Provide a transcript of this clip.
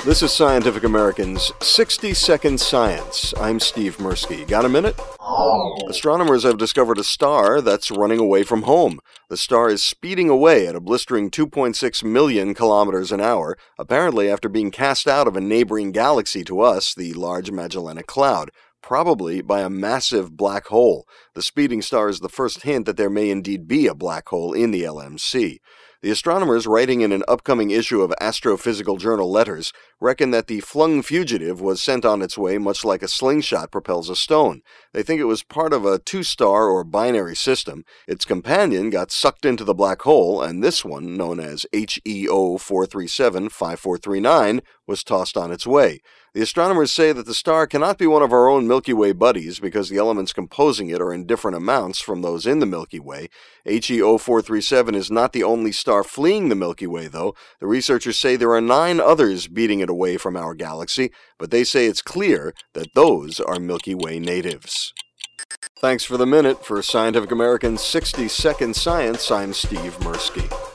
This is Scientific American's 60-Second Science. I'm Steve Mirsky. Got a minute? Astronomers have discovered a star that's running away from home. The star is speeding away at a blistering 2.6 million kilometers an hour, apparently after being cast out of a neighboring galaxy to us, the Large Magellanic Cloud, probably by a massive black hole. The speeding star is the first hint that there may indeed be a black hole in the LMC. The astronomers, writing in an upcoming issue of Astrophysical Journal Letters, reckon that the flung fugitive was sent on its way much like a slingshot propels a stone. They think it was part of a two-star or binary system. Its companion got sucked into the black hole, and this one, known as HEO 4375439, was tossed on its way. The astronomers say that the star cannot be one of our own Milky Way buddies because the elements composing it are in different amounts from those in the Milky Way. HEO 437 is not the only star fleeing the Milky Way, though. The researchers say there are 9 others beating it away from our galaxy, but they say it's clear that those are Milky Way natives. Thanks for the minute. For Scientific American's 60-Second Science, I'm Steve Mirsky.